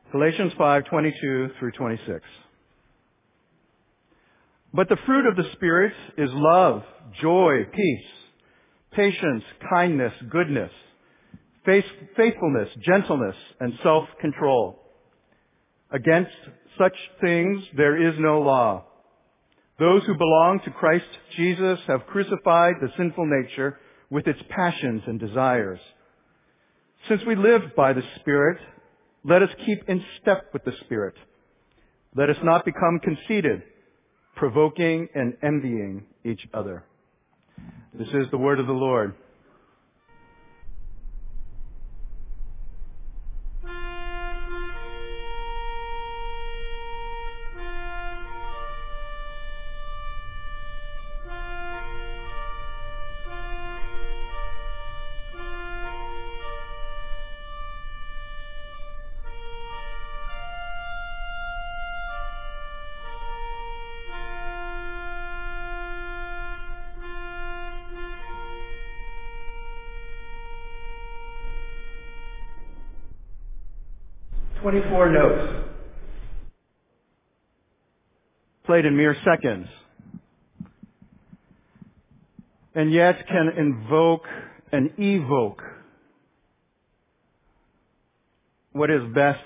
Galatians 5:22 through 26. But the fruit of the Spirit is love, joy, peace, patience, kindness, goodness, faithfulness, gentleness, and self-control. Against such things there is no law. Those who belong to Christ Jesus have crucified the sinful nature with its passions and desires. Since we live by the Spirit, let us keep in step with the Spirit. Let us not become conceited, provoking and envying each other. This is the word of the Lord. "24 notes, played in mere seconds, and yet can invoke and evoke what is best,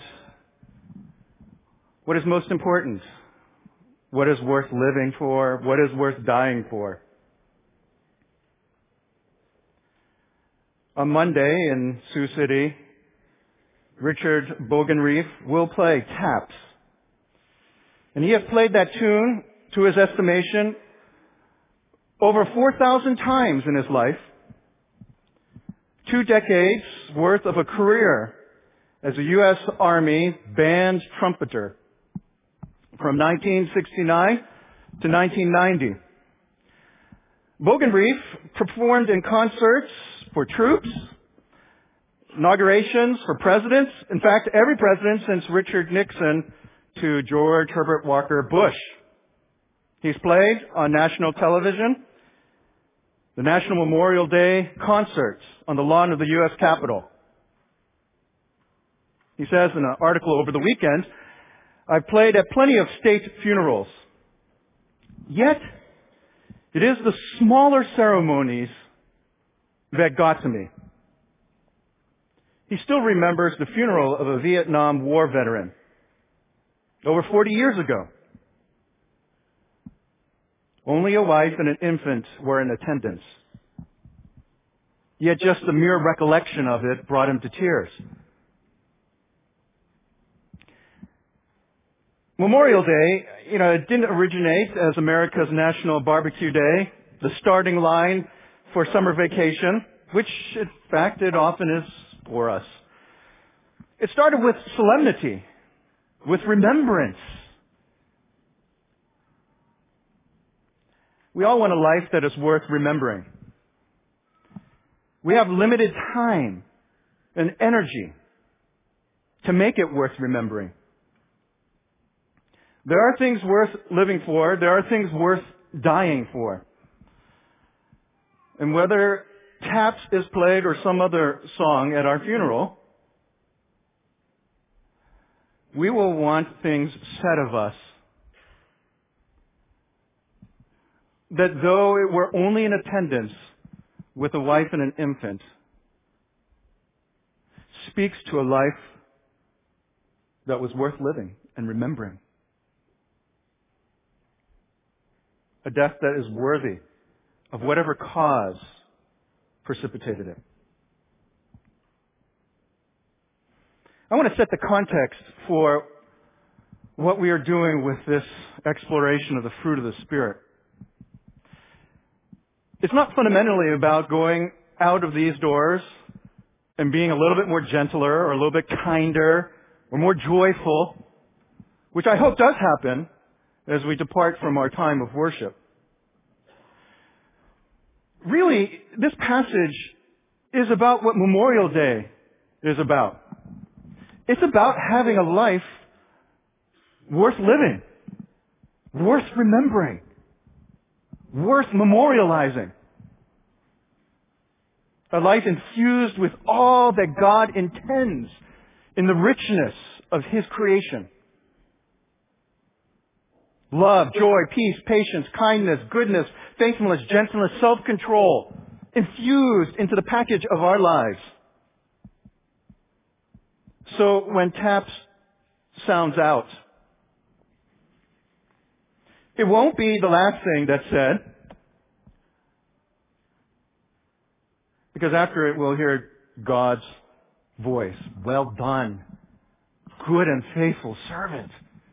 what is most important, what is worth living for, what is worth dying for." On Monday in Sioux City, Richard Bogenreef will play Taps. And he has played that tune, to his estimation, over 4,000 times in his life. 2 decades worth of a career as a U.S. Army band trumpeter from 1969 to 1990. Bogenreef performed in concerts for troops, inaugurations for presidents. In fact, every president since Richard Nixon to George Herbert Walker Bush. He's played on national television, the National Memorial Day concerts on the lawn of the U.S. Capitol. He says in an article over the weekend, "I've played at plenty of state funerals. Yet, it is the smaller ceremonies that got to me." He still remembers the funeral of a Vietnam War veteran over 40 years ago. Only a wife and an infant were in attendance. Yet just the mere recollection of it brought him to tears. Memorial Day, it didn't originate as America's National Barbecue Day, the starting line for summer vacation, which in fact it often is for us. It started with solemnity, with remembrance. We all want a life that is worth remembering. We have limited time and energy to make it worth remembering. There are things worth living for. There are things worth dying for. And whether Taps is played or some other song at our funeral, we will want things said of us that though it were only in attendance with a wife and an infant, speaks to a life that was worth living and remembering. A death that is worthy of whatever cause precipitated it. I want to set the context for what we are doing with this exploration of the fruit of the Spirit. It's not fundamentally about going out of these doors and being a little bit more gentler or a little bit kinder or more joyful, which I hope does happen as we depart from our time of worship. Really, this passage is about what Memorial Day is about. It's about having a life worth living, worth remembering, worth memorializing. A life infused with all that God intends in the richness of His creation. Love, joy, peace, patience, kindness, goodness, faithfulness, gentleness, self-control, infused into the package of our lives. So when TAPS sounds out, it won't be the last thing that's said, because after it we'll hear God's voice. Well done, good and faithful servant.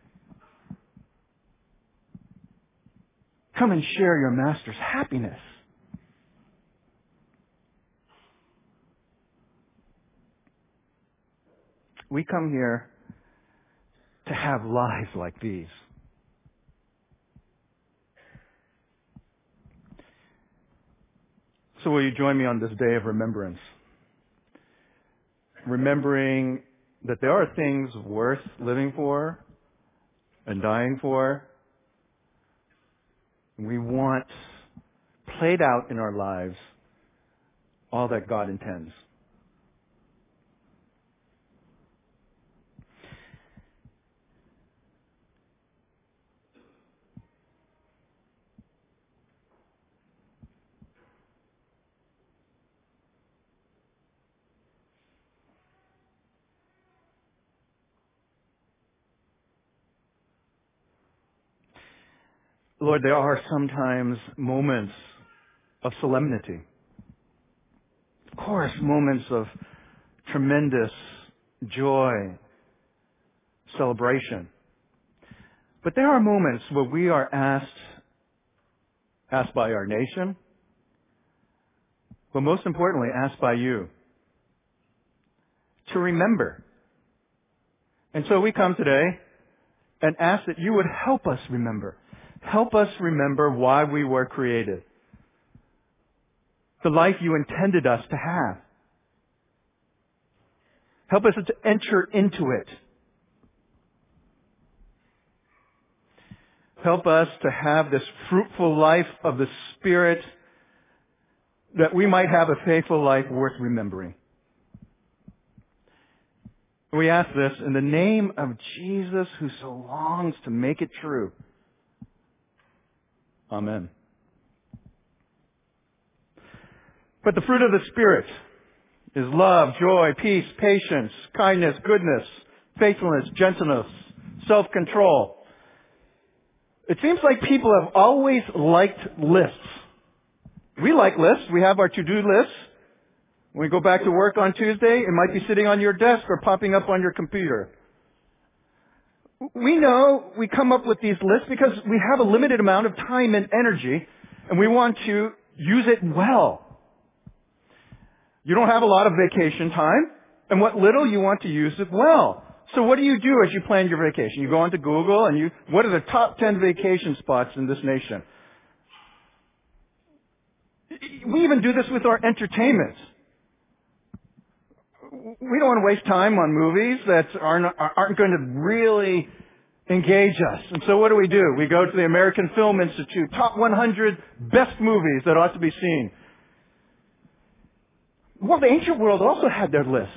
Come and share your master's happiness. We come here to have lives like these. So will you join me on this day of remembrance? Remembering that there are things worth living for and dying for. We want played out in our lives all that God intends. Lord, there are sometimes moments of solemnity. Of course, moments of tremendous joy, celebration. But there are moments where we are asked by our nation, but most importantly, asked by you, to remember. And so we come today and ask that you would help us remember. Help us remember why we were created. The life you intended us to have. Help us to enter into it. Help us to have this fruitful life of the Spirit, that we might have a faithful life worth remembering. We ask this in the name of Jesus, who so longs to make it true. Amen. But the fruit of the Spirit is love, joy, peace, patience, kindness, goodness, faithfulness, gentleness, self-control. It seems like people have always liked lists. We like lists. We have our to-do lists. When we go back to work on Tuesday, it might be sitting on your desk or popping up on your computer. We know we come up with these lists because we have a limited amount of time and energy, and we want to use it well. You don't have a lot of vacation time, and what little you want to use it well. So what do you do as you plan your vacation? You go onto Google and what are the top 10 vacation spots in this nation? We even do this with our entertainment. We don't want to waste time on movies that aren't going to really engage us. And so what do? We go to the American Film Institute, top 100 best movies that ought to be seen. Well, the ancient world also had their lists.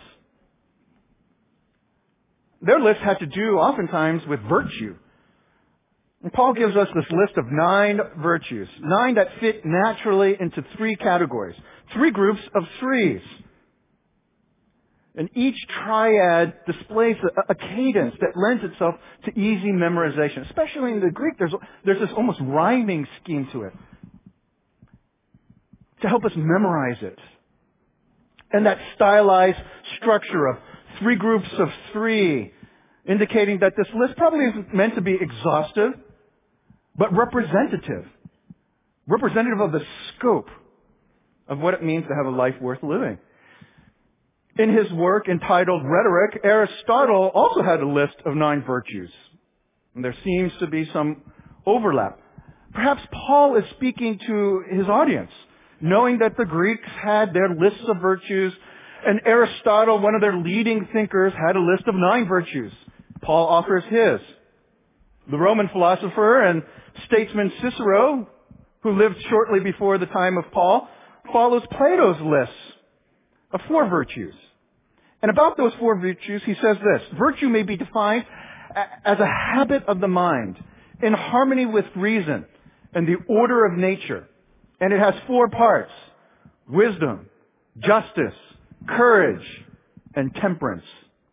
Their lists had to do oftentimes with virtue. And Paul gives us this list of 9 virtues, 9 that fit naturally into 3 categories, 3 groups of 3s. And each triad displays a cadence that lends itself to easy memorization. Especially in the Greek, there's this almost rhyming scheme to it to help us memorize it. And that stylized structure of 3 groups of 3, indicating that this list probably isn't meant to be exhaustive, but representative of the scope of what it means to have a life worth living. In his work entitled Rhetoric, Aristotle also had a list of 9 virtues. And there seems to be some overlap. Perhaps Paul is speaking to his audience, knowing that the Greeks had their lists of virtues, and Aristotle, one of their leading thinkers, had a list of 9 virtues. Paul offers his. The Roman philosopher and statesman Cicero, who lived shortly before the time of Paul, follows Plato's list of 4 virtues. And about those four virtues, he says this: virtue may be defined as a habit of the mind in harmony with reason and the order of nature. And it has four parts: wisdom, justice, courage, and temperance.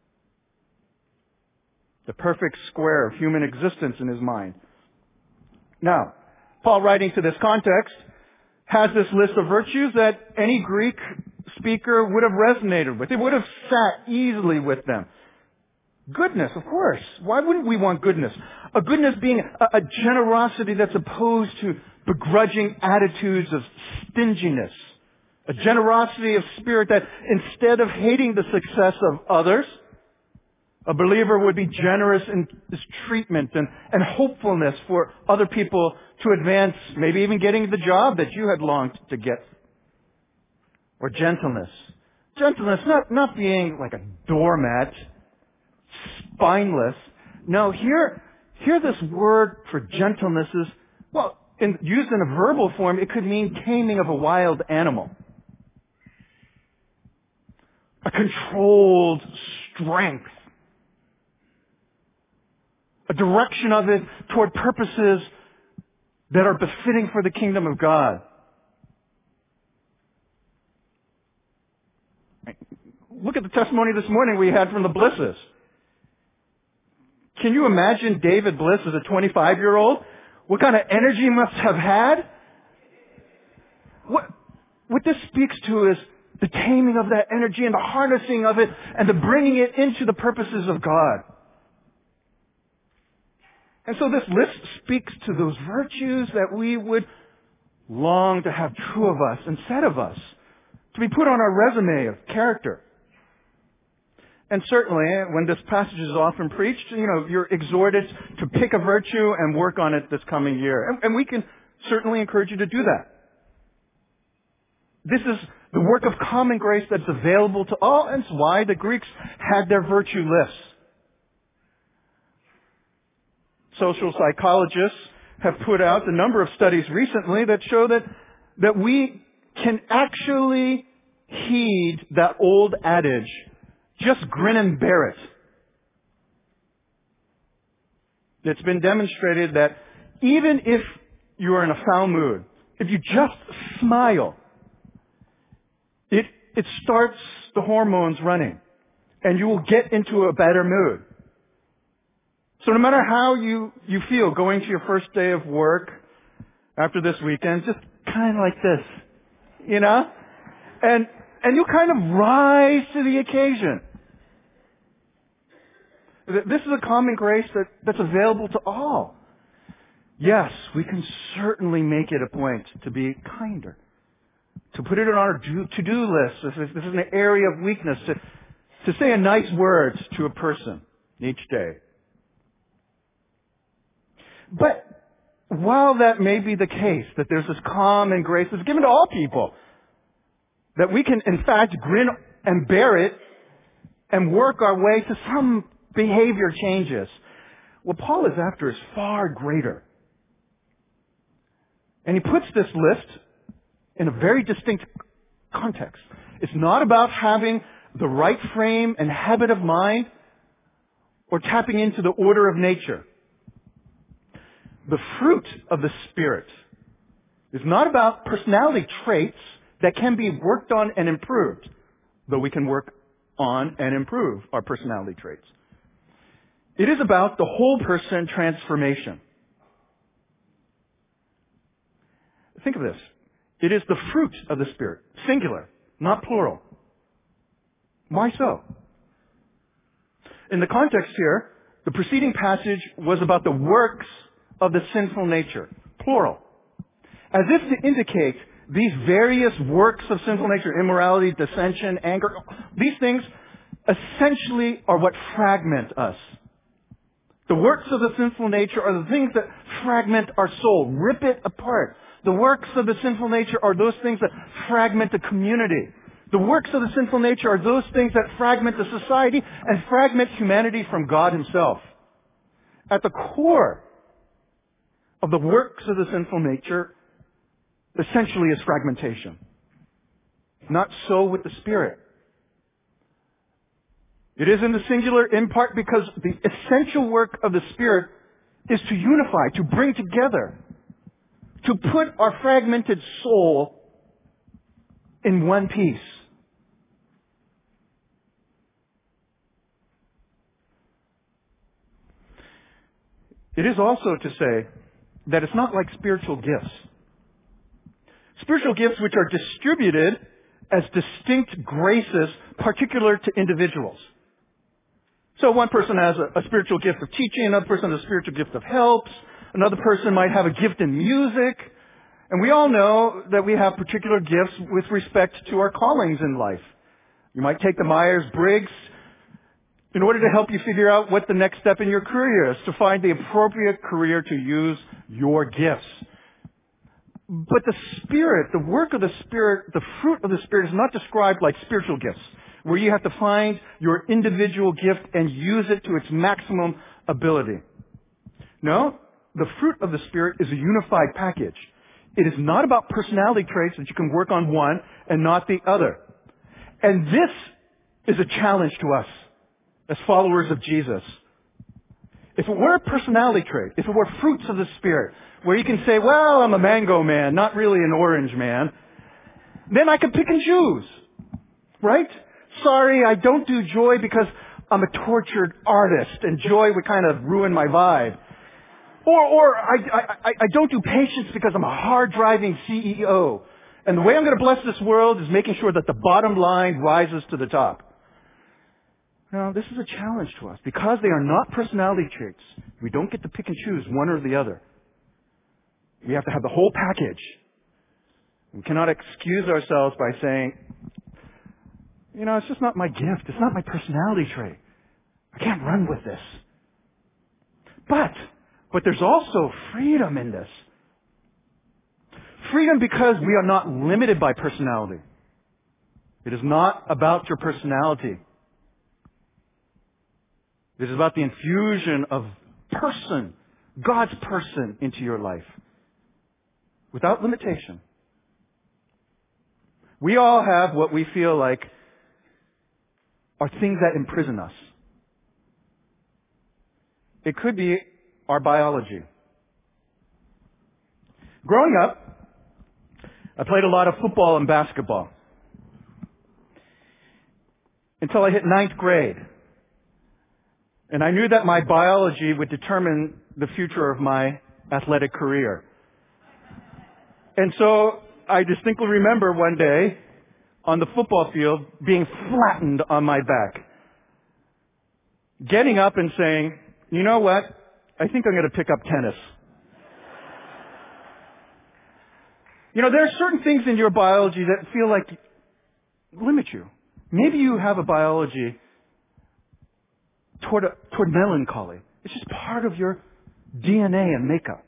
The perfect square of human existence in his mind. Now, Paul, writing to this context, has this list of virtues that any Greek speaker would have resonated with. It would have sat easily with them. Goodness, of course. Why wouldn't we want goodness? A goodness being a generosity that's opposed to begrudging attitudes of stinginess. A generosity of spirit that instead of hating the success of others, a believer would be generous in his treatment and hopefulness for other people to advance, maybe even getting the job that you had longed to get. Or gentleness. Gentleness, not being like a doormat, spineless. No, here this word for gentleness is, well, used in a verbal form, it could mean taming of a wild animal. A controlled strength. A direction of it toward purposes that are befitting for the kingdom of God. Look at the testimony this morning we had from the Blisses. Can you imagine David Bliss as a 25-year-old? What kind of energy he must have had? What this speaks to is the taming of that energy and the harnessing of it and the bringing it into the purposes of God. And so this list speaks to those virtues that we would long to have true of us and said of us, to be put on our resume of character. And certainly, when this passage is often preached, you're exhorted to pick a virtue and work on it this coming year. And we can certainly encourage you to do that. This is the work of common grace that's available to all, and it's why the Greeks had their virtue lists. Social psychologists have put out a number of studies recently that show that we can actually heed that old adage, just grin and bear it. It's been demonstrated that even if you are in a foul mood, if you just smile, it starts the hormones running, and you will get into a better mood. So no matter how you feel going to your first day of work after this weekend, just kind of like this, and you kind of rise to the occasion. This is a common grace that's available to all. Yes, we can certainly make it a point to be kinder, to put it on our to-do list. This is an area of weakness, to say a nice word to a person each day. But while that may be the case, that there's this common grace that's given to all people, that we can in fact grin and bear it and work our way to some behavior changes, what Paul is after is far greater. And he puts this list in a very distinct context. It's not about having the right frame and habit of mind or tapping into the order of nature. The fruit of the Spirit is not about personality traits that can be worked on and improved, though we can work on and improve our personality traits. It is about the whole person transformation. Think of this. It is the fruit of the Spirit, singular, not plural. Why so? In the context here, the preceding passage was about the works of the sinful nature, plural. As if to indicate these various works of sinful nature, immorality, dissension, anger, these things essentially are what fragment us. The works of the sinful nature are the things that fragment our soul, rip it apart. The works of the sinful nature are those things that fragment the community. The works of the sinful nature are those things that fragment the society and fragment humanity from God Himself. At the core of the works of the sinful nature essentially is fragmentation. Not so with the Spirit. It is in the singular in part because the essential work of the Spirit is to unify, to bring together, to put our fragmented soul in one piece. It is also to say that it's not like spiritual gifts. Spiritual gifts which are distributed as distinct graces particular to individuals. So one person has a spiritual gift of teaching, another person has a spiritual gift of helps, another person might have a gift in music, and we all know that we have particular gifts with respect to our callings in life. You might take the Myers-Briggs in order to help you figure out what the next step in your career is, to find the appropriate career to use your gifts. But the Spirit, the work of the Spirit, the fruit of the Spirit is not described like spiritual gifts, where you have to find your individual gift and use it to its maximum ability. No, the fruit of the Spirit is a unified package. It is not about personality traits that you can work on one and not the other. And this is a challenge to us as followers of Jesus. If it were a personality trait, if it were fruits of the Spirit, where you can say, well, I'm a mango man, not really an orange man, then I could pick and choose. Right? Sorry, I don't do joy because I'm a tortured artist and joy would kind of ruin my vibe. Or I don't do patience because I'm a hard-driving CEO. And the way I'm going to bless this world is making sure that the bottom line rises to the top. Now, this is a challenge to us. Because they are not personality traits, we don't get to pick and choose one or the other. We have to have the whole package. We cannot excuse ourselves by saying, it's just not my gift. It's not my personality trait. I can't run with this. But there's also freedom in this. Freedom because we are not limited by personality. It is not about your personality. It is about the infusion of person, God's person, into your life. Without limitation. We all have what we feel like are things that imprison us. It could be our biology. Growing up, I played a lot of football and basketball. Until I hit 9th grade. And I knew that my biology would determine the future of my athletic career. And so I distinctly remember one day on the football field being flattened on my back. Getting up and saying, you know what? I think I'm going to pick up tennis. There are certain things in your biology that feel like limit you. Maybe you have a biology toward melancholy. It's just part of your DNA and makeup.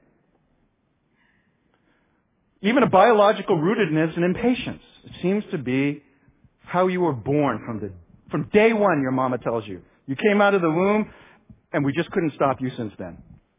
Even a biological rootedness and impatience. It seems to be how you were born from day one, your mama tells you. You came out of the womb and we just couldn't stop you since then.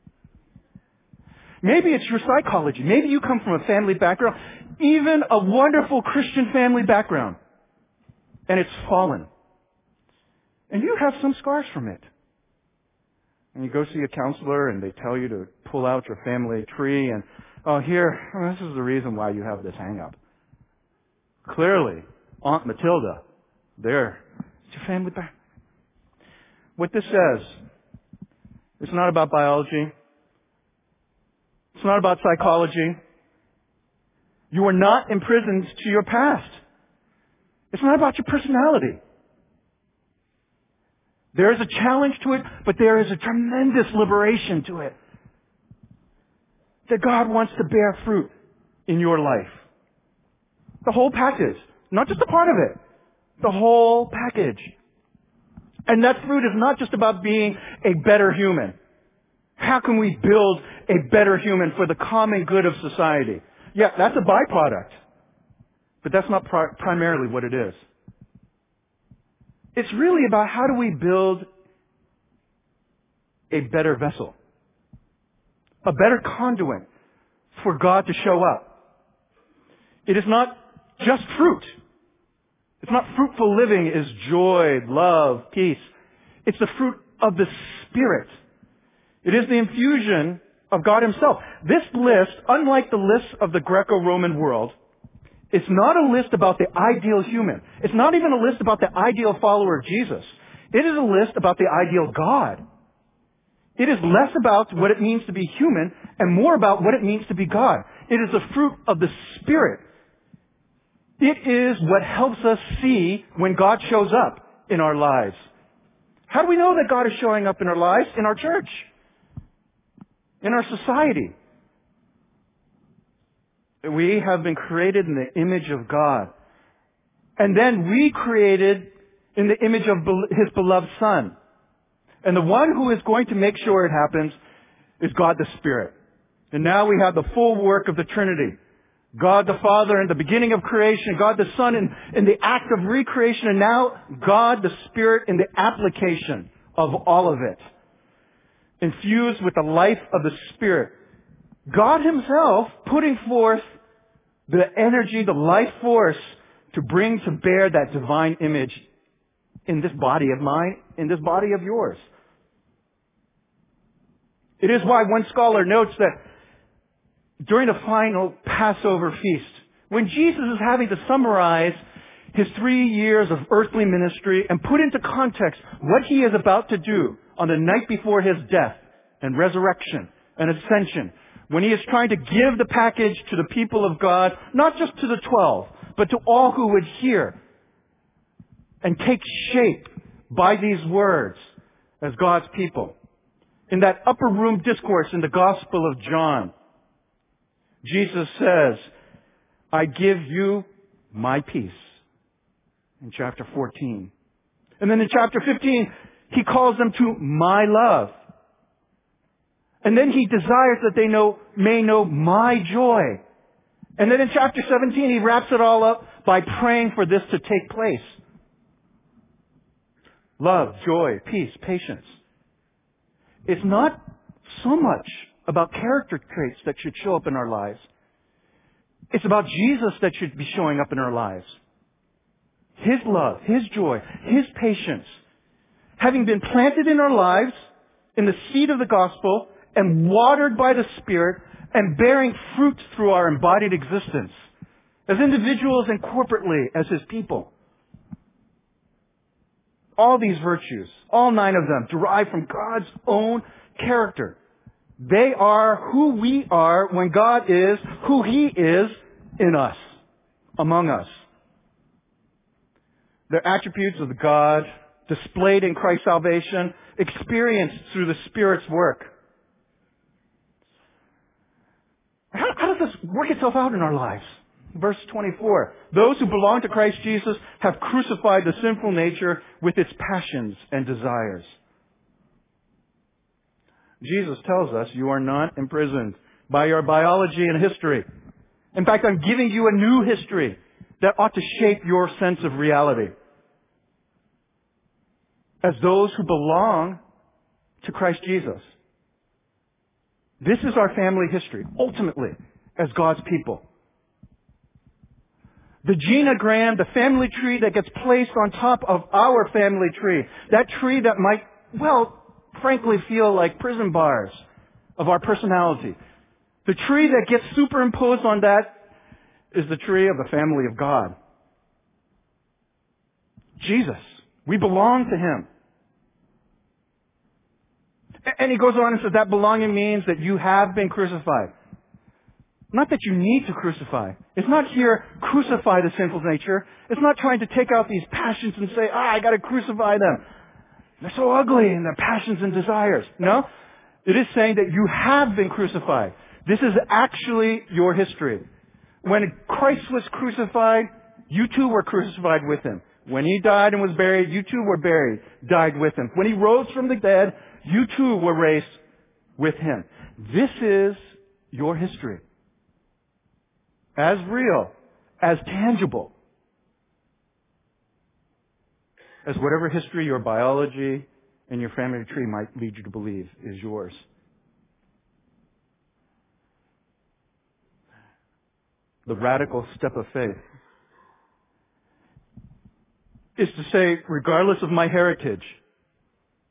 Maybe it's your psychology. Maybe you come from a family background, even a wonderful Christian family background, and it's fallen. And you have some scars from it. And you go see a counselor and they tell you to pull out your family tree and, this is the reason why you have this hang up. Clearly, Aunt Matilda, it's your family background. What this says, it's not about biology. It's not about psychology. You are not imprisoned to your past. It's not about your personality. There is a challenge to it, but there is a tremendous liberation to it. That God wants to bear fruit in your life. The whole package. Not just a part of it. The whole package. And that fruit is not just about being a better human. How can we build a better human for the common good of society? Yeah, that's a byproduct. But that's not primarily what it is. It's really about how do we build a better vessel. A better conduit for God to show up. It is not just fruit. It's not fruitful living is joy, love, peace. It's the fruit of the Spirit. It is the infusion of God Himself. This list, unlike the lists of the Greco-Roman world, it's not a list about the ideal human. It's not even a list about the ideal follower of Jesus. It is a list about the ideal God. It is less about what it means to be human and more about what it means to be God. It is the fruit of the Spirit. It is what helps us see when God shows up in our lives. How do we know that God is showing up in our lives? In our church. In our society. We have been created in the image of God. And then recreated in the image of His beloved Son. And the one who is going to make sure it happens is God the Spirit. And now we have the full work of the Trinity. God the Father in the beginning of creation, God the Son in the act of recreation, and now God the Spirit in the application of all of it. Infused with the life of the Spirit. God Himself putting forth the energy, the life force to bring to bear that divine image in this body of mine, in this body of yours. It is why one scholar notes that during the final Passover feast, when Jesus is having to summarize His 3 years of earthly ministry and put into context what He is about to do on the night before His death and resurrection and ascension, when He is trying to give the package to the people of God, not just to the 12, but to all who would hear and take shape by these words as God's people. In that upper room discourse in the Gospel of John, Jesus says, I give you my peace, in chapter 14. And then in chapter 15, He calls them to my love. And then He desires that they may know my joy. And then in chapter 17, He wraps it all up by praying for this to take place. Love, joy, peace, patience. It's not so much about character traits that should show up in our lives. It's about Jesus that should be showing up in our lives. His love, His joy, His patience. Having been planted in our lives in the seed of the gospel and watered by the Spirit and bearing fruit through our embodied existence as individuals and corporately as His people. All these virtues, all 9 of them, derive from God's own character. They are who we are when God is who He is in us, among us. They're attributes of the God displayed in Christ's salvation, experienced through the Spirit's work. How does this work itself out in our lives? Verse 24. Those who belong to Christ Jesus have crucified the sinful nature with its passions and desires. Jesus tells us you are not imprisoned by your biology and history. In fact, I'm giving you a new history that ought to shape your sense of reality. As those who belong to Christ Jesus. This is our family history, ultimately, as God's people. The genogram, the family tree that gets placed on top of our family tree. That tree that might, frankly feel like prison bars of our personality. The tree that gets superimposed on that is the tree of the family of God. Jesus. We belong to Him. And He goes on and says that belonging means that you have been crucified. Not that you need to crucify. It's not here, crucify the sinful nature. It's not trying to take out these passions and say, I gotta crucify them. They're so ugly in their passions and desires. No. It is saying that you have been crucified. This is actually your history. When Christ was crucified, you too were crucified with Him. When He died and was buried, you too were buried, died with Him. When He rose from the dead, you too were raised with Him. This is your history. As real, as tangible, as whatever history your biology and your family tree might lead you to believe is yours. The radical step of faith is to say, regardless of my heritage,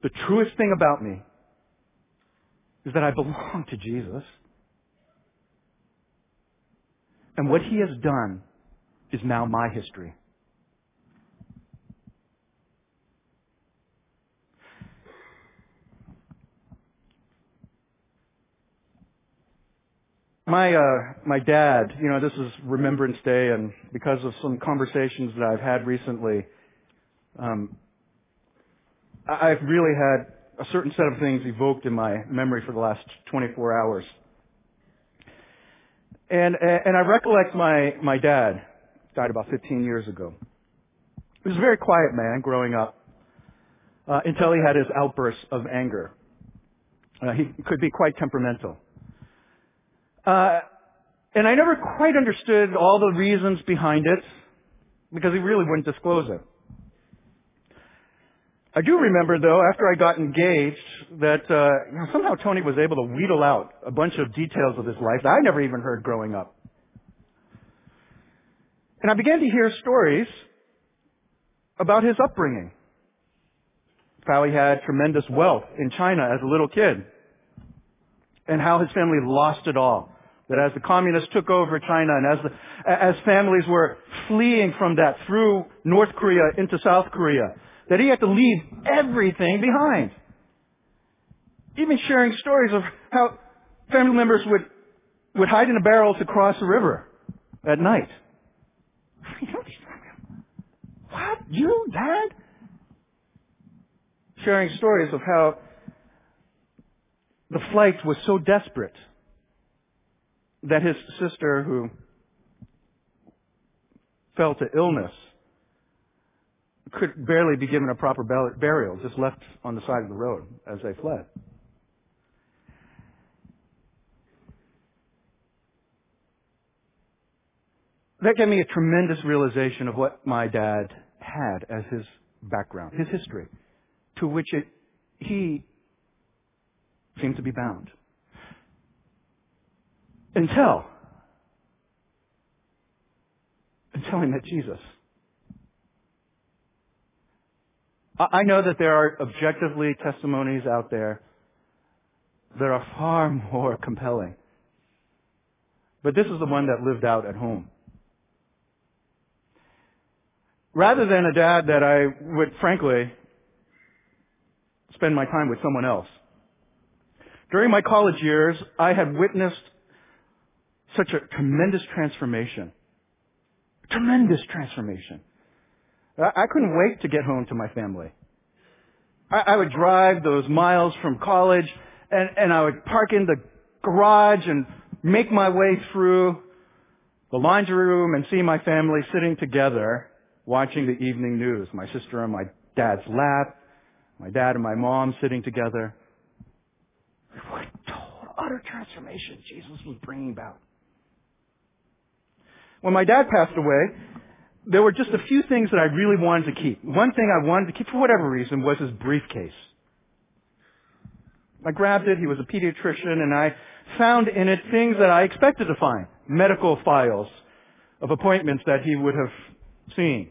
The truest thing about me is that I belong to Jesus. And what He has done is now my history. My dad, this is Remembrance Day, and because of some conversations that I've had recently, I've really had a certain set of things evoked in my memory for the last 24 hours. And I recollect my dad died about 15 years ago. He was a very quiet man growing up until he had his outbursts of anger. He could be quite temperamental. And I never quite understood all the reasons behind it because he really wouldn't disclose it. I do remember, though, after I got engaged, that somehow Tony was able to wheedle out a bunch of details of his life that I never even heard growing up. And I began to hear stories about his upbringing, how he had tremendous wealth in China as a little kid, and how his family lost it all. That as the communists took over China and as families were fleeing from that through North Korea into South Korea, that he had to leave everything behind. Even sharing stories of how family members would hide in a barrel to cross the river at night. What? You, Dad? Sharing stories of how the flight was so desperate that his sister, who fell to illness, could barely be given a proper burial, just left on the side of the road as they fled. That gave me a tremendous realization of what my dad had as his background, his history, to which he seemed to be bound. Until he met Jesus. I know that there are objectively testimonies out there that are far more compelling. But this is the one that lived out at home. Rather than a dad that I would, frankly, spend my time with someone else. During my college years, I had witnessed such a tremendous transformation. Tremendous transformation. I couldn't wait to get home to my family. I would drive those miles from college and I would park in the garage and make my way through the laundry room and see my family sitting together watching the evening news. My sister on my dad's lap, my dad and my mom sitting together. What total, utter transformation Jesus was bringing about. When my dad passed away, there were just a few things that I really wanted to keep. One thing I wanted to keep, for whatever reason, was his briefcase. I grabbed it. He was a pediatrician, and I found in it things that I expected to find. Medical files of appointments that he would have seen.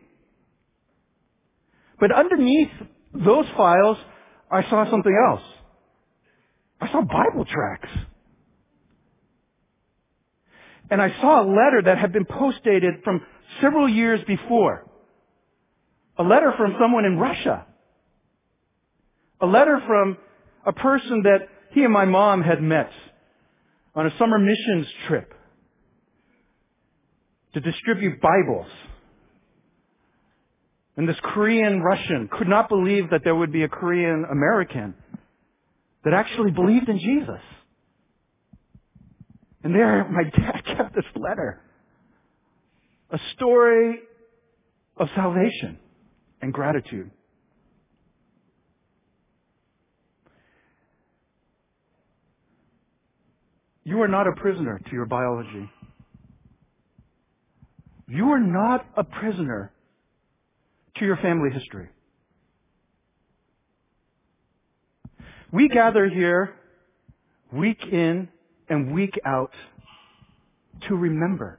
But underneath those files, I saw something else. I saw Bible tracts. And I saw a letter that had been post-dated from several years before. A letter from someone in Russia. A letter from a person that he and my mom had met on a summer missions trip to distribute Bibles. And this Korean Russian could not believe that there would be a Korean American that actually believed in Jesus. And there, my dad kept this letter. A story of salvation and gratitude. You are not a prisoner to your biology. You are not a prisoner to your family history. We gather here week in and week out to remember.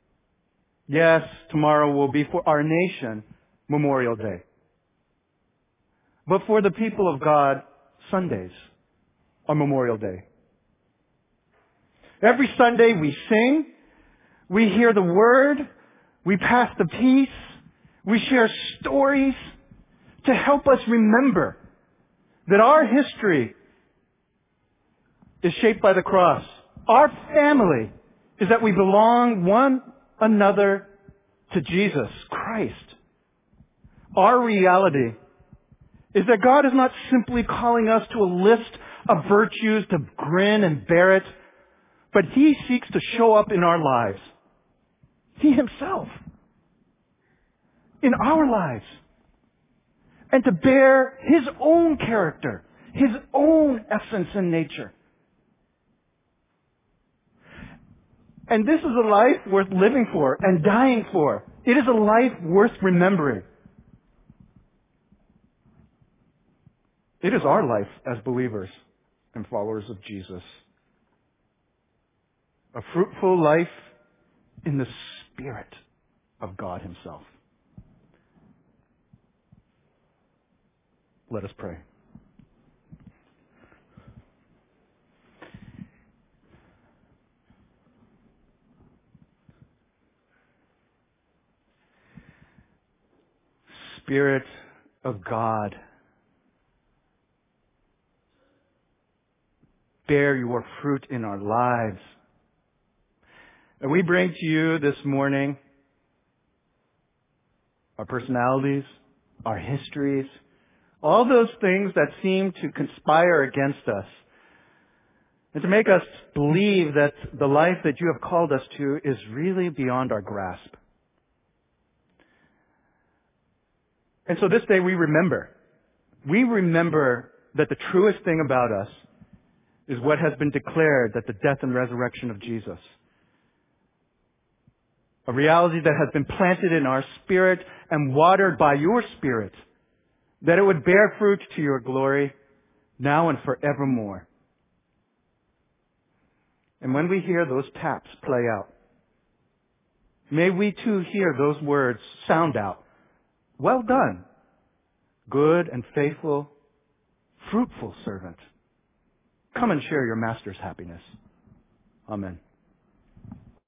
Yes, tomorrow will be for our nation Memorial Day. But for the people of God, Sundays are Memorial Day. Every Sunday we sing, we hear the Word, we pass the peace, we share stories to help us remember that our history is shaped by the cross. Our family is that we belong one another to Jesus Christ. Our reality is that God is not simply calling us to a list of virtues to grin and bear it, but He seeks to show up in our lives. He Himself. In our lives. And to bear His own character, His own essence and nature. And this is a life worth living for and dying for. It is a life worth remembering. It is our life as believers and followers of Jesus. A fruitful life in the Spirit of God Himself. Let us pray. Spirit of God, bear your fruit in our lives. And we bring to you this morning our personalities, our histories, all those things that seem to conspire against us, and to make us believe that the life that you have called us to is really beyond our grasp. And so this day we remember. We remember that the truest thing about us is what has been declared, that the death and resurrection of Jesus. A reality that has been planted in our spirit and watered by your Spirit, that it would bear fruit to your glory now and forevermore. And when we hear those taps play out, may we too hear those words sound out. Well done, good and faithful, fruitful servant. Come and share your master's happiness. Amen.